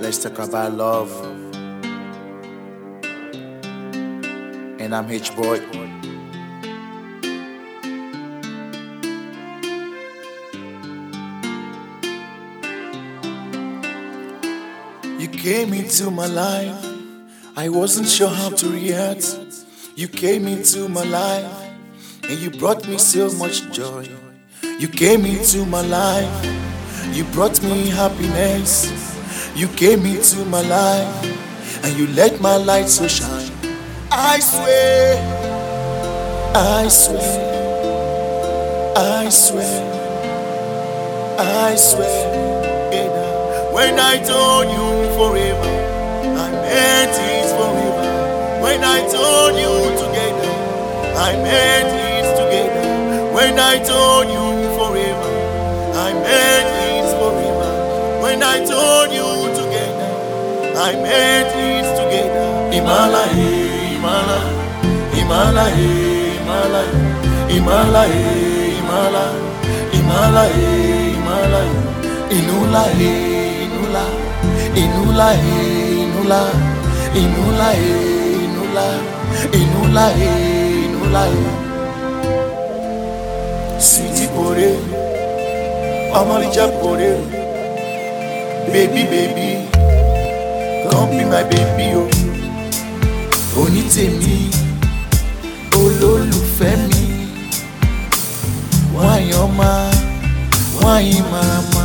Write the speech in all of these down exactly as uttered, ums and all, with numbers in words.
Let's talk about love. And I'm H-Boy. You came into my life, I wasn't sure how to react. You came into my life, and you brought me so much joy. You came into my life, you brought me happiness. You came into my life, and you let my light so shine. I swear, I swear, I swear, I swear. When I told you forever, I meant it forever. When I told you together, I meant it together. When I told you forever, I meant it forever. When I told you together, I meant it together. Imala, Imala, Imala, Imala, Imala, Imala, Imala, Imala, Inula, Inula, Inula, Inula, Inula, Inula, Inula, Sweetie Pore, Amalija Pore, baby, baby, come be my baby, oh. Onítèmi, olólùfẹ́ mi, wáyọ̀má, wáyìmàmá.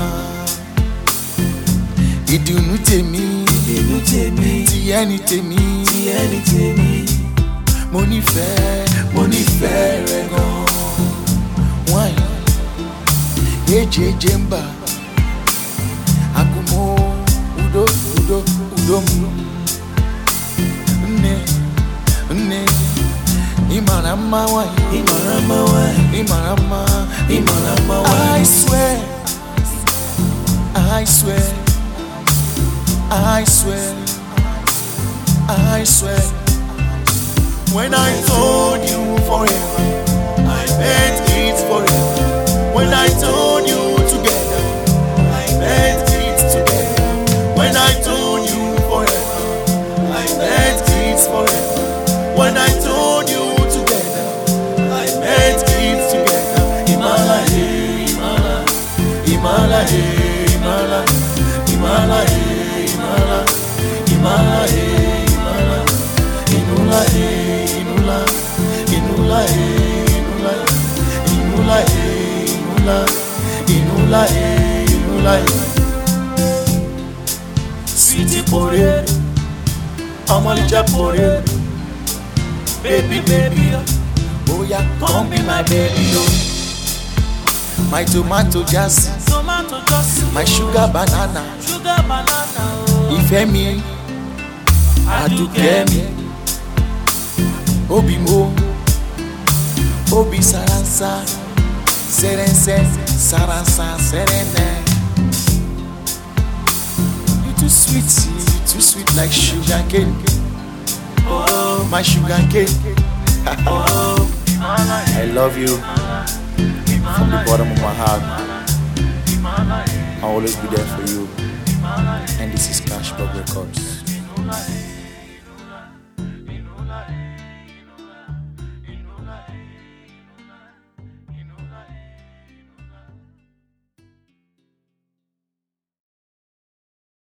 Ìdùnnú tèmi, ìdùnnú tèmi, tìyẹ ni tèmi, tìyẹ ni tèmi. Mo nífẹ̀ẹ́, mo nífẹ̀ẹ́ rẹ gan. Wáyọ̀, ejeje ń bà, àgùnmọ̀ udo, udo, udo mu. Nne, nne, ịmara mma wáyọ̀, ịmara mma wáyọ̀, ịmara mma, ịmara mma wáyọ̀. I swear, I swear. I swear, I swear. When I told you forever, I meant it forever. When I told you together, I meant it together. When I told you forever, I meant it forever. When I told you together, I meant it together. Imala, Imala, Imala, Imala, Imala, Imala, Imala, Imala, Inula, Inula, Inula, Inula, Inula, Inula, Inula, Inula. Sweetie Pore, Amalija Pore, baby, baby, oh yeah, come be my baby, oh. My tomato jazz, tomato jazz, my sugar banana, sugar banana, oh. Ìfẹ́ mi, Àdùkẹ́ mi, Obi mo, Obi saransa, serense, saransa, serene. You too sweet, you too sweet like sugar cane. Oh, my sugar cane. Oh, I love you. From the bottom of my heart, I'll always be there for you. And this is Cashbox Records.